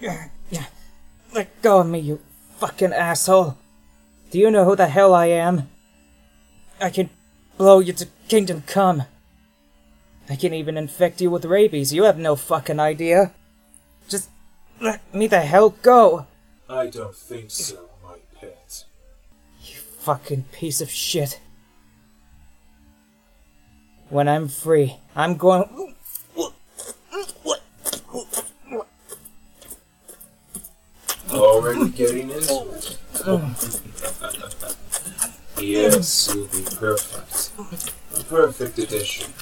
Let go of me, you fucking asshole. Do you know who the hell I am? I can blow you to Kingdom Come. I can even infect you with rabies. You have no fucking idea. Just let me the hell go. I don't think so, my pet. You fucking piece of shit. When I'm free, I'm going... Already getting into it. Yes, you'll be perfect. A perfect addition.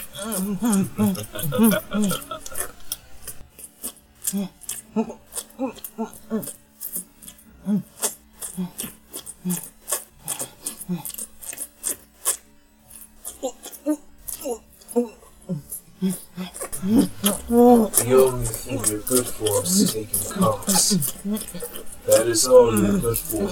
The only thing you're good for is taking cocks. That is all you're good for.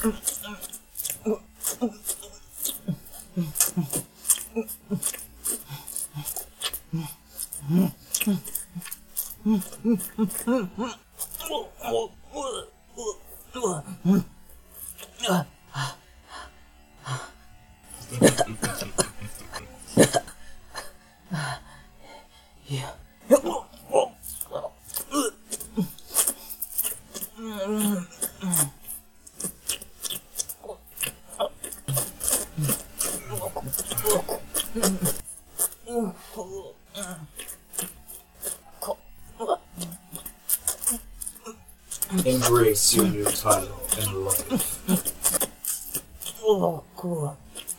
Embrace your new title in life. Oh, cool.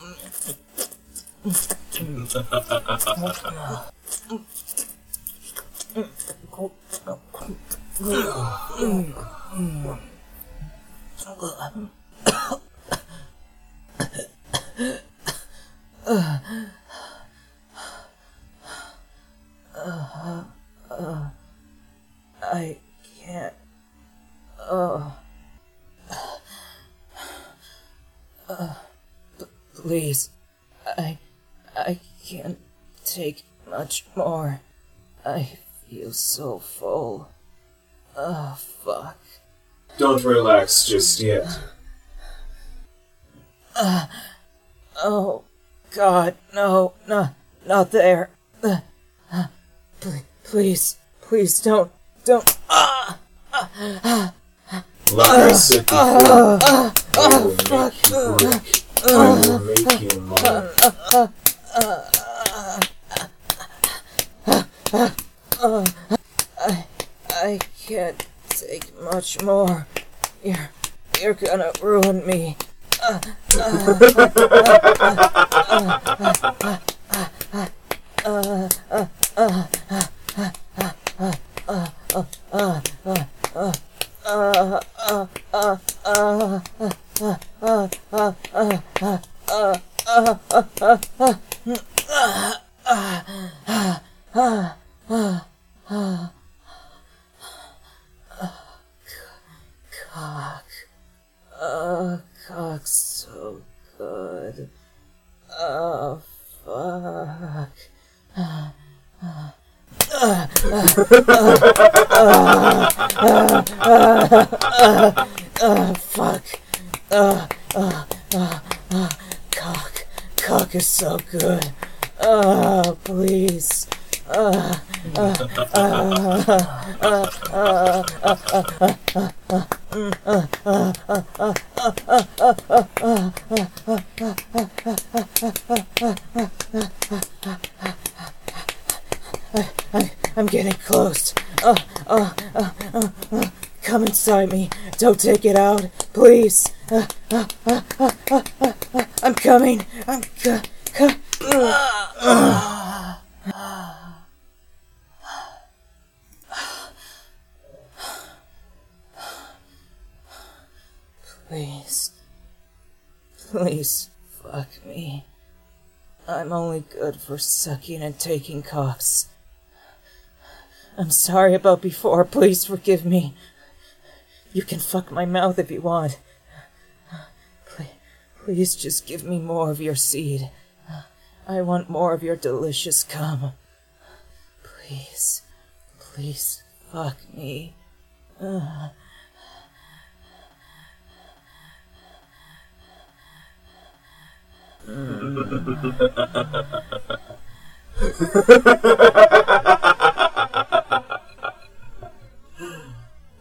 I can't. Please, I can't take much more. I feel so full. Oh, fuck. Don't relax just yet. Oh, God, no, not there. Please, don't. Like I said before, I will make you break. I will make you mine. I can't take much more. You're gonna ruin me. Cock's so good. Oh, fuck. Fuck. Cock is so good. Please. I'm getting close. Come inside me. Don't take it out, please. I'm coming. Please, fuck me. I'm only good for sucking and taking cocks. I'm sorry about before. Please forgive me. You can fuck my mouth if you want. Please just give me more of your seed. I want more of your delicious cum. Please fuck me.